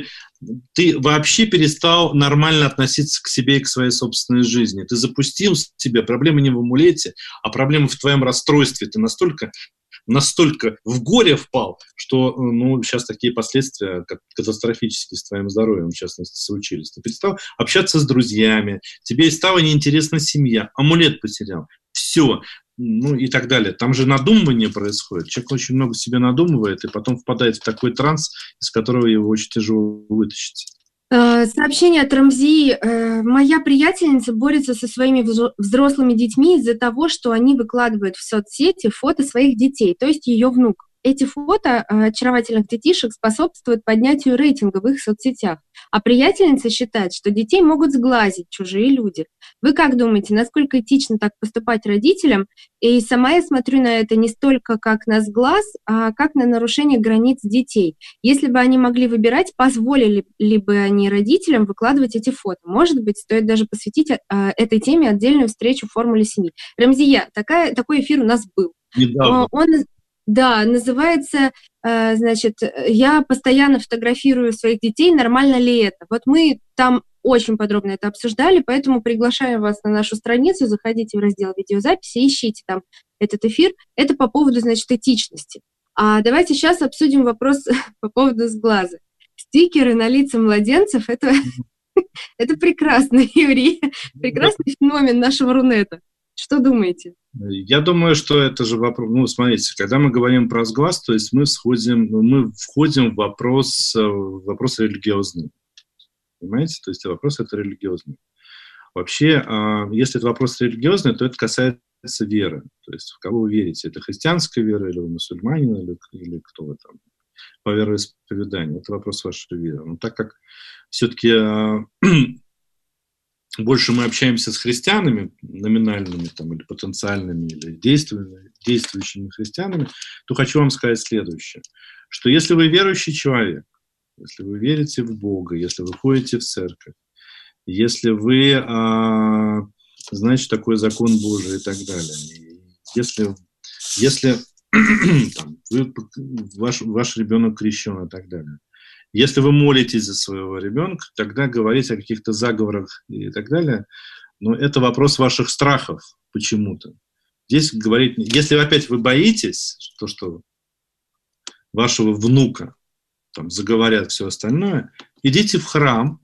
ты вообще перестал нормально относиться к себе и к своей собственной жизни. Ты запустил себе, проблема не в амулете, а проблема в твоем расстройстве. Ты настолько... настолько в горе впал, что, ну, сейчас такие последствия как катастрофические с твоим здоровьем, в частности, случились. Ты перестал общаться с друзьями, тебе стала неинтересна семья, амулет потерял, все, ну и так далее. Там же надумывание происходит. Человек очень много себе надумывает и потом впадает в такой транс, из которого его очень тяжело вытащить. Сообщение от Рамзи. Моя приятельница борется со своими взрослыми детьми из-за того, что они выкладывают в соцсети фото своих детей, то есть ее внук. Эти фото очаровательных детишек способствуют поднятию рейтинга в их соцсетях. А приятельница считает, что детей могут сглазить чужие люди. Вы как думаете, насколько этично так поступать родителям? И сама я смотрю на это не столько как на сглаз, а как на нарушение границ детей. Если бы они могли выбирать, позволили ли бы они родителям выкладывать эти фото? Может быть, стоит даже посвятить а, этой теме отдельную встречу в «Формуле семьи». Рамзия, такая, такой эфир у нас был. Недавно. Он... Да, называется, э, значит, «Я постоянно фотографирую своих детей, нормально ли это?». Вот мы там очень подробно это обсуждали, поэтому приглашаю вас на нашу страницу, заходите в раздел видеозаписи, ищите там этот эфир. Это по поводу, значит, этичности. А давайте сейчас обсудим вопрос по поводу сглаза. Стикеры на лица младенцев – это, это прекрасно, Юрий, прекрасный феномен нашего Рунета. Что думаете? Я думаю, что это же вопрос... Ну, смотрите, когда мы говорим про сглаз, то есть мы, сходим, мы входим в вопрос, в вопрос религиозный. Понимаете? То есть вопрос это религиозный. Вообще, если это вопрос религиозный, то это касается веры. То есть в кого вы верите? Это христианская вера, или вы мусульманин, или, или кто вы там? По вероисповеданию. Это вопрос вашей веры. Но так как все-таки... больше мы общаемся с христианами, номинальными там, или потенциальными, или действующими, действующими христианами, то хочу вам сказать следующее, что если вы верующий человек, если вы верите в Бога, если вы ходите в церковь, если вы а, знаете такой закон Божий и так далее, если, если там, вы, ваш, ваш ребенок крещен и так далее, если вы молитесь за своего ребенка, тогда говорить о каких-то заговорах и так далее, но это вопрос ваших страхов почему-то. Здесь говорить, если опять вы боитесь, то, что вашего внука там заговорят все остальное, идите в храм,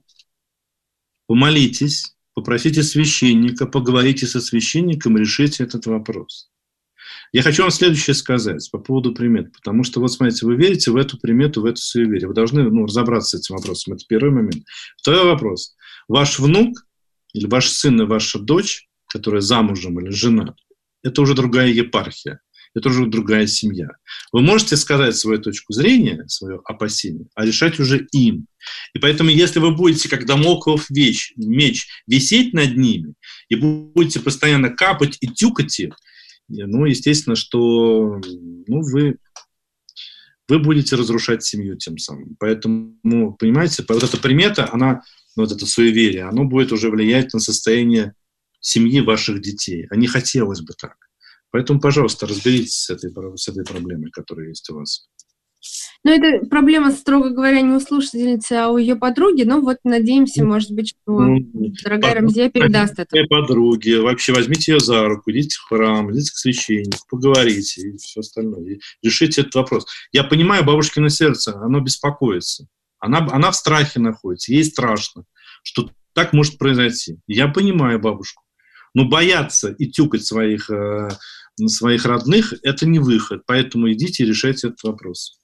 помолитесь, попросите священника, поговорите со священником, решите этот вопрос. Я хочу вам следующее сказать по поводу примет, потому что, вот смотрите, вы верите в эту примету, в эту суеверие. Вы должны ну, разобраться с этим вопросом. Это первый момент. Второй вопрос. Ваш внук или ваш сын и ваша дочь, которая замужем или жена, это уже другая епархия, это уже другая семья. Вы можете сказать свою точку зрения, свое опасение, а решать уже им. И поэтому, если вы будете, как дамоклов меч, меч висеть над ними, и будете постоянно капать и тюкать их, ну, естественно, что ну, вы, вы будете разрушать семью тем самым. Поэтому, понимаете, вот эта примета, она, вот это суеверие, оно будет уже влиять на состояние семьи ваших детей. А не хотелось бы так. Поэтому, пожалуйста, разберитесь с этой, с этой проблемой, которая есть у вас. Ну, это проблема, строго говоря, не у слушательницы, а у ее подруги. Но вот надеемся, может быть, что ну, дорогая Рамзия передаст это. Подруги, вообще возьмите ее за руку, идите в храм, идите к священнику, поговорите и все остальное. И решите этот вопрос. Я понимаю, бабушкино сердце, оно беспокоится. Она, она в страхе находится, ей страшно, что так может произойти. Я понимаю бабушку. Но бояться и тюкать своих, э, своих родных – это не выход. Поэтому идите и решайте этот вопрос.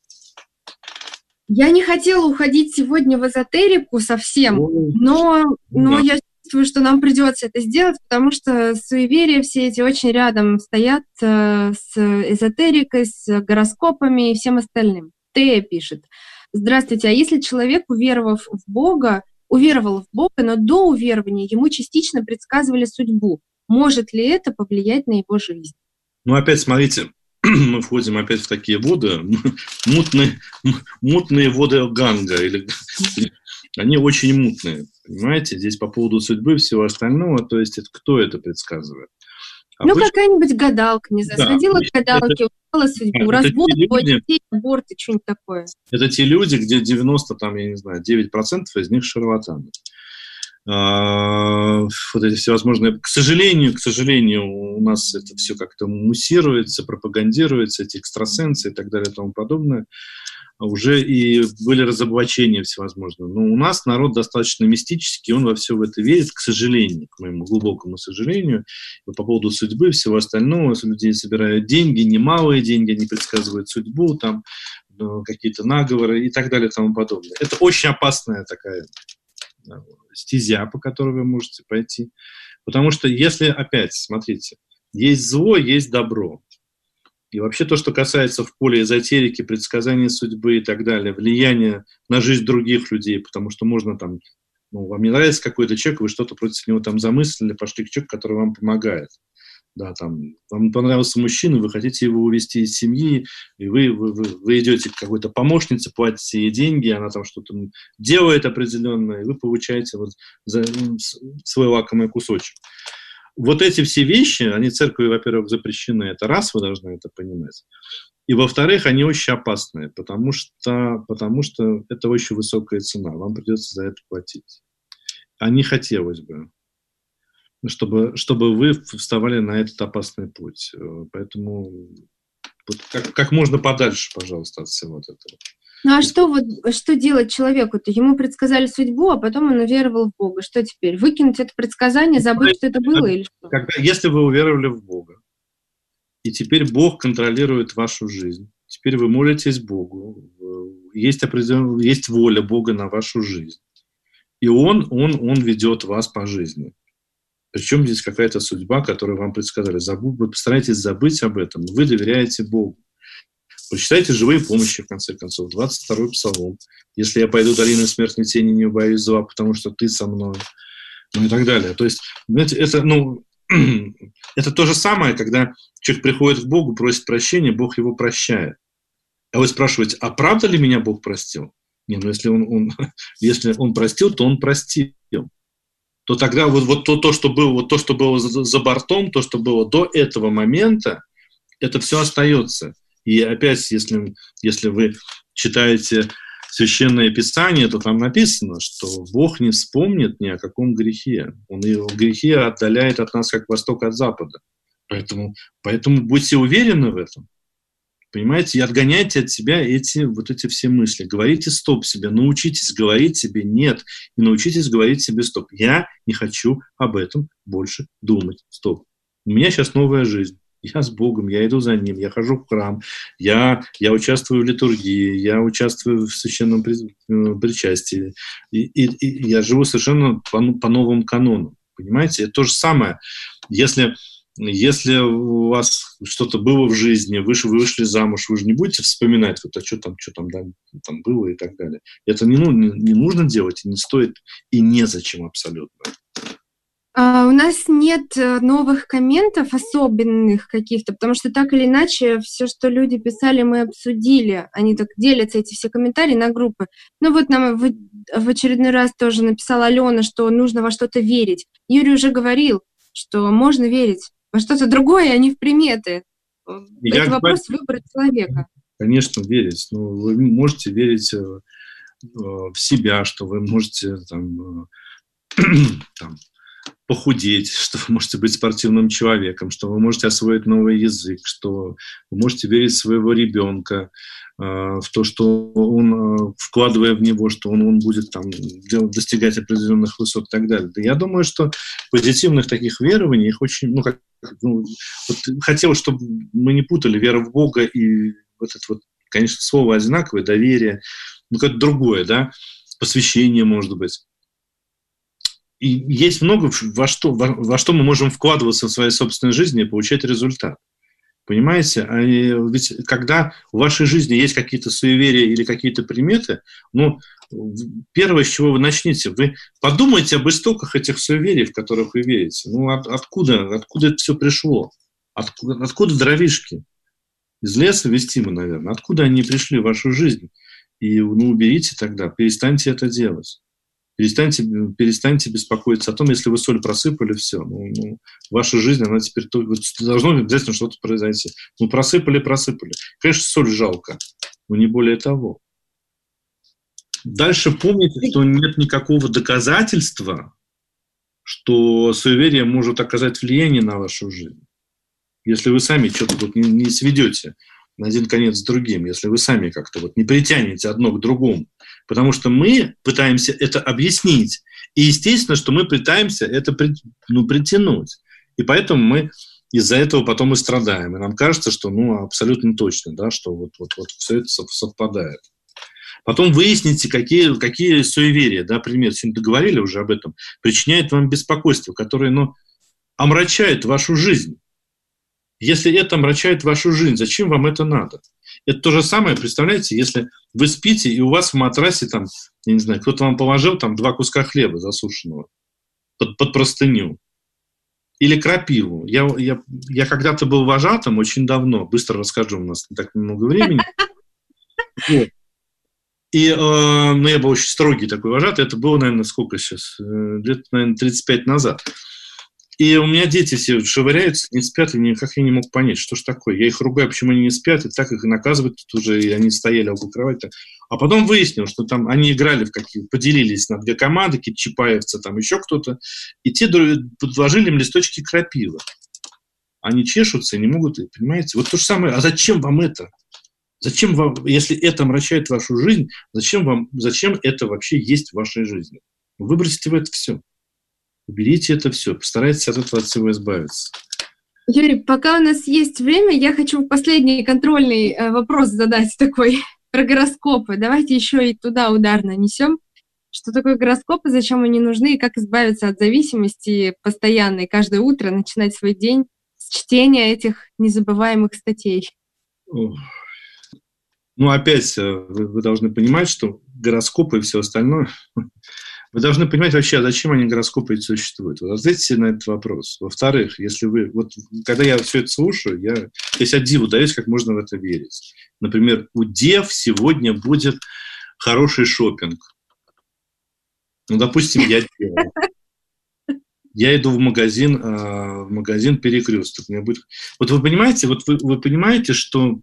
Я не хотела уходить сегодня в эзотерику совсем, но, но да. я чувствую, что нам придется это сделать, потому что суеверия все эти очень рядом стоят э, с эзотерикой, с гороскопами и всем остальным. Тея пишет. Здравствуйте, а если человек, уверовав в Бога, уверовал в Бога, но до уверования ему частично предсказывали судьбу, может ли это повлиять на его жизнь? Ну, опять смотрите, мы входим опять в такие воды, мутные, мутные воды Ганга, или, они очень мутные, понимаете, здесь по поводу судьбы и всего остального, то есть это, кто это предсказывает? Ну, Обычно... какая-нибудь гадалка, не знаю, Да, сходила к гадалке, это... узнала судьбу, это развод, двое люди... детей, аборты, что-нибудь такое. Это те люди, где девяносто, там, я не знаю, девять процентов из них шарлатаны. Вот эти всевозможные... К сожалению, к сожалению, у нас это все как-то муссируется, пропагандируется, эти экстрасенсы и так далее и тому подобное. Уже и были разоблачения всевозможные. Но у нас народ достаточно мистический, он во все в это верит, к сожалению, к моему глубокому сожалению. И по поводу судьбы, всего остального, людей собирают деньги, немалые деньги, они предсказывают судьбу, там какие-то наговоры и так далее и тому подобное. Это очень опасная такая стезя, по которой вы можете пойти. Потому что если, опять, смотрите, есть зло, есть добро. И вообще то, что касается в поле эзотерики, предсказания судьбы и так далее, влияния на жизнь других людей, потому что можно там, ну, вам не нравится какой-то человек, вы что-то против него там замыслили, пошли к человеку, который вам помогает. Да, там, вам понравился мужчина, вы хотите его увести из семьи, и вы, вы, вы, вы идете к какой-то помощнице, платите ей деньги, она там что-то делает определенное, и вы получаете вот за, свой лакомый кусочек. Вот эти все вещи, они церкви, во-первых, запрещены, это раз, вы должны это понимать. И, во-вторых, они очень опасные, потому что, потому что это очень высокая цена, вам придется за это платить. А не хотелось бы. Чтобы, чтобы вы вставали на этот опасный путь. Поэтому вот как, как можно подальше, пожалуйста, от всего этого. Ну а что, вот, что делать человеку-то? Ему предсказали судьбу, а потом он уверовал в Бога. Что теперь? Выкинуть это предсказание, забыть, что это было, или что? Когда, если вы уверовали в Бога, и теперь Бог контролирует вашу жизнь, теперь вы молитесь Богу, есть, определенная, есть воля Бога на вашу жизнь, и Он, он, он ведет вас по жизни. Причем здесь какая-то судьба, которую вам предсказали. Забудь, вы постарайтесь забыть об этом. Вы доверяете Богу. Прочитайте «Живые помощи», в конце концов, двадцать второй псалом. «Если я пойду долиной смертной тени, не убоюсь зла, потому что ты со мной». Ну и так далее. То есть, знаете, это, ну, это то же самое, когда человек приходит к Богу, просит прощения, Бог его прощает. А вы спрашиваете, а правда ли меня Бог простил? Не, ну если он, он, если он простил, то он простил. То тогда вот, вот то, то, что было, вот то, что было за, за бортом, то, что было до этого момента, это все остается. И опять, если, если вы читаете Священное Писание, то там написано, что Бог не вспомнит ни о каком грехе. Он его грехи отдаляет от нас, как восток от запада. Поэтому, поэтому будьте уверены в этом. Понимаете, и отгоняйте от себя эти, вот эти все мысли. Говорите стоп себе, научитесь говорить себе нет, и научитесь говорить себе стоп. Я не хочу об этом больше думать. Стоп. У меня сейчас новая жизнь. Я с Богом, я иду за Ним, я хожу в храм, я, я участвую в литургии, я участвую в священном причастии, и, и, и я живу совершенно по, по новым канонам. Понимаете, это то же самое. Если... Если у вас что-то было в жизни, вы, вы вышли замуж, вы же не будете вспоминать, вот, а что там, что там, да, там было и так далее. Это не, ну, не, не нужно делать, и не стоит, и незачем абсолютно. А у нас нет новых комментов особенных каких-то, потому что так или иначе все, что люди писали, мы обсудили. Они так делятся, эти все комментарии, на группы. Ну вот нам в, в очередной раз тоже написала Алена, что нужно во что-то верить. Юрий уже говорил, что можно верить во что-то другое, а не в приметы. Я Это вопрос выбора человека. Конечно, верить. Но вы можете верить в себя, что вы можете там, там, похудеть, что вы можете быть спортивным человеком, что вы можете освоить новый язык, что вы можете верить в своего ребенка, в то, что он, вкладывая в него, что он, он будет там, достигать определенных высот и так далее. Да я думаю, что позитивных таких верований, их очень, ну, как, ну, вот хотелось, чтобы мы не путали веру в Бога и вот это вот, конечно, слово одинаковое, доверие, ну, как-то другое, да, посвящение, может быть. и есть много, во что, во, во что мы можем вкладываться в своей собственной жизни и получать результат. Понимаете? А ведь когда в вашей жизни есть какие-то суеверия или какие-то приметы, ну, первое, с чего вы начнете, вы подумайте об истоках этих суеверий, в которых вы верите. Ну, от, откуда, откуда это все пришло? Откуда, откуда дровишки? Из леса вестимы, наверное. Откуда они пришли в вашу жизнь? И, ну, уберите тогда, перестаньте это делать. Перестаньте, перестаньте беспокоиться о том, если вы соль просыпали, все. Ну, ну, ваша жизнь, она теперь должно обязательно что-то произойти. Ну, просыпали, просыпали. Конечно, соль жалко, но не более того. Дальше помните, что нет никакого доказательства, что суеверие может оказать влияние на вашу жизнь. Если вы сами что-то тут не, не сведете на один конец с другим, если вы сами как-то вот не притянете одно к другому. Потому что мы пытаемся это объяснить. И естественно, что мы пытаемся это ну, притянуть. И поэтому мы из-за этого потом и страдаем. И нам кажется, что ну, абсолютно точно, да, что вот, вот, вот все это совпадает. Потом выясните, какие, какие суеверия, да, пример, сегодня договорили уже об этом, причиняют вам беспокойство, которое ну, омрачает вашу жизнь. Если это омрачает вашу жизнь, зачем вам это надо? Это то же самое, представляете, если вы спите, и у вас в матрасе, там, я не знаю, кто-то вам положил там, два куска хлеба засушенного под, под простыню. Или крапиву. Я, я, я когда-то был вожатым очень давно, быстро расскажу, у нас не так много времени. Вот. И э, ну, я был очень строгий такой вожатый, это было, наверное, сколько сейчас? Лет, наверное, тридцать пять назад. И у меня дети все швыряются, не спят, и никак я не мог понять, что ж такое. Я их ругаю, почему они не спят, и так их и наказывают тут уже, и они стояли около кровати. А потом выяснил, что там они играли в какие поделились на две команды, какие-то чапаевцы, там еще кто-то, и те подложили им листочки крапивы. Они чешутся и не могут, понимаете? Вот то же самое, а зачем вам это? Зачем вам, если это омрачает вашу жизнь, зачем вам, зачем это вообще есть в вашей жизни? Выбросьте в это все. Уберите это все, постарайтесь от этого от всего избавиться. Юрий, пока у нас есть время, я хочу последний контрольный э, вопрос задать такой про гороскопы. Давайте еще и туда удар нанесем. Что такое гороскопы, зачем они нужны и как избавиться от зависимости постоянной, каждое утро начинать свой день с чтения этих незабываемых статей? Ну, опять вы, вы должны понимать, что гороскопы и все остальное... Вы должны понимать вообще, зачем они гороскопы существуют. Вот ответьте на этот вопрос. Во-вторых, если вы... Вот когда я все это слушаю, я... То есть от диву даюсь, как можно в это верить. Например, у дев сегодня будет хороший шопинг. Ну, допустим, я дева. Я иду в магазин, в магазин Перекресток. Мне будет... Вот вы понимаете, вот вы, вы понимаете, что...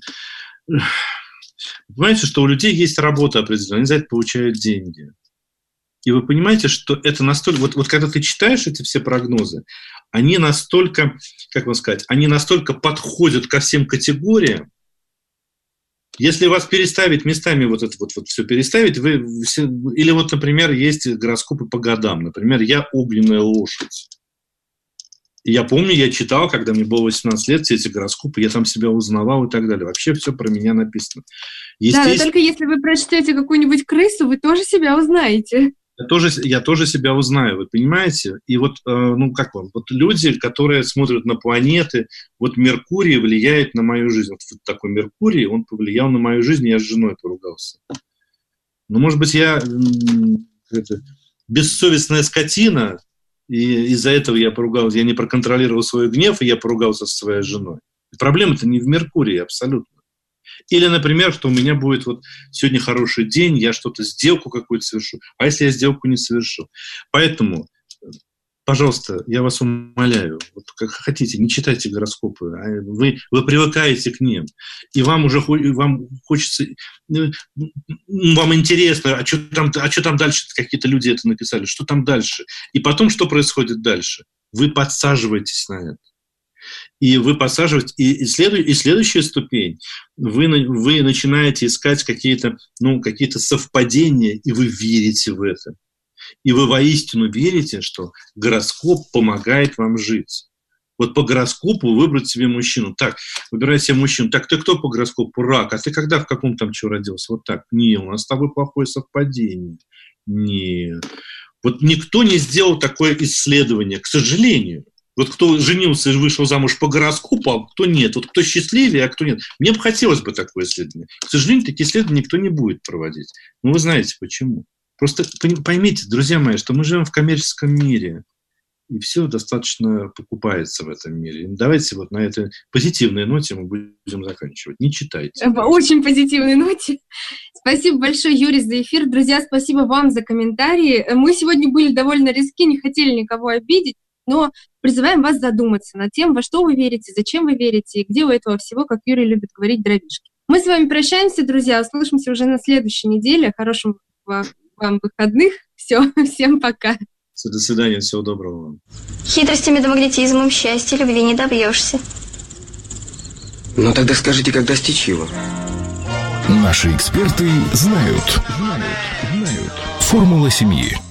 Понимаете, что у людей есть работа определенная, они за это получают деньги. И вы понимаете, что это настолько... Вот, вот когда ты читаешь эти все прогнозы, они настолько, как вам сказать, они настолько подходят ко всем категориям. Если вас переставить местами, вот это вот, вот все переставить, вы все, или вот, например, есть гороскопы по годам. Например, я огненная лошадь. И я помню, я читал, когда мне было восемнадцать лет, все эти гороскопы, я там себя узнавал и так далее. Вообще все про меня написано. Да, но только если вы прочтете какую-нибудь крысу, вы тоже себя узнаете. Я тоже, я тоже себя узнаю, вы понимаете? И вот, э, ну, как вам, вот люди, которые смотрят на планеты, вот Меркурий влияет на мою жизнь. Вот, вот такой Меркурий, он повлиял на мою жизнь, я с женой поругался. Ну, может быть, я э, это, бессовестная скотина, и из-за этого я поругался, я не проконтролировал свой гнев, и я поругался со своей женой. Проблема-то не в Меркурии абсолютно. Или, например, что у меня будет вот сегодня хороший день, я что-то, сделку какую-то совершу. А если я сделку не совершу? Поэтому, пожалуйста, я вас умоляю, вот как хотите, не читайте гороскопы. Вы, вы привыкаете к ним. И вам уже вам хочется, вам интересно, а что там, а что там дальше? Какие-то люди это написали. Что там дальше? И потом, что происходит дальше? Вы подсаживаетесь на это. И вы подсаживаетесь, и, и, следу, и следующая ступень, вы, вы начинаете искать какие-то, ну, какие-то совпадения, и вы верите в это. И вы воистину верите, что гороскоп помогает вам жить. Вот по гороскопу выбрать себе мужчину. Так, выбирай себе мужчину. Так, ты кто по гороскопу? Рак. А ты когда, в каком там чего родился? Вот так. Не, у нас с тобой плохое совпадение. Не. Вот никто не сделал такое исследование, к сожалению. Вот кто женился и вышел замуж по гороскопу, а кто нет. Вот кто счастливее, а кто нет. Мне бы хотелось бы такое исследование. К сожалению, такие исследования никто не будет проводить. Ну, вы знаете почему. Просто поймите, друзья мои, что мы живем в коммерческом мире. И все достаточно покупается в этом мире. Давайте вот на этой позитивной ноте мы будем заканчивать. Не читайте. В очень позитивной ноте. Спасибо большое, Юрий, за эфир. Друзья, спасибо вам за комментарии. Мы сегодня были довольно резки, не хотели никого обидеть, но призываем вас задуматься над тем, во что вы верите, зачем вы верите, и где у этого всего, как Юрий любит говорить, дровишки. Мы с вами прощаемся, друзья, услышимся уже на следующей неделе. Хороших вам выходных. Все, всем пока. До свидания, всего доброго вам. Хитростями да магнетизмом счастья любви не добьешься. Ну тогда скажите, как достичь его? Наши эксперты знают. Знают. Знают. Формула семьи.